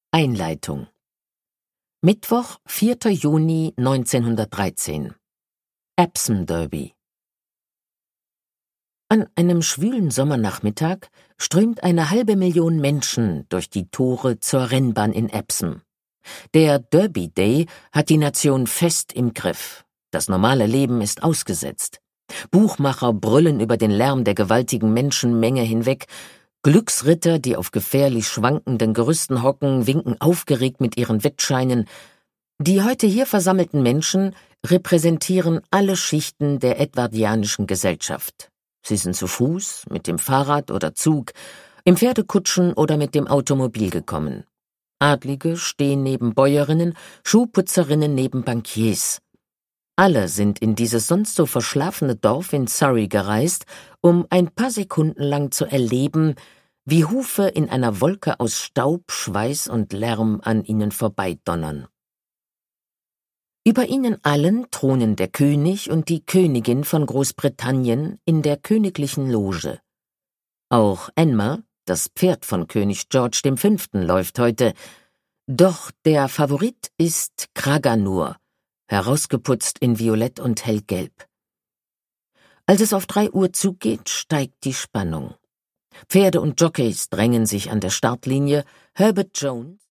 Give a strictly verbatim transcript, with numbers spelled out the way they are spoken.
Einleitung. Mittwoch, vierter Juni neunzehnhundertdreizehn. Epsom Derby. An einem schwülen Sommernachmittag strömt eine halbe Million Menschen durch die Tore zur Rennbahn in Epsom. Der Derby Day hat die Nation fest im Griff. Das normale Leben ist ausgesetzt. Buchmacher brüllen über den Lärm der gewaltigen Menschenmenge hinweg. Glücksritter, die auf gefährlich schwankenden Gerüsten hocken, winken aufgeregt mit ihren Wettscheinen. Die heute hier versammelten Menschen repräsentieren alle Schichten der edwardianischen Gesellschaft. Sie sind zu Fuß, mit dem Fahrrad oder Zug, im Pferdekutschen oder mit dem Automobil gekommen. Adlige stehen neben Bäuerinnen, Schuhputzerinnen neben Bankiers. Alle sind in dieses sonst so verschlafene Dorf in Surrey gereist, um ein paar Sekunden lang zu erleben, wie Hufe in einer Wolke aus Staub, Schweiß und Lärm an ihnen vorbeidonnern. Über ihnen allen thronen der König und die Königin von Großbritannien in der königlichen Loge. Auch Enma, das Pferd von König George der Fünfte, läuft heute. Doch der Favorit ist Kraganur, herausgeputzt in Violett und Hellgelb. Als es auf drei Uhr zugeht, steigt die Spannung. Pferde und Jockeys drängen sich an der Startlinie. Herbert Jones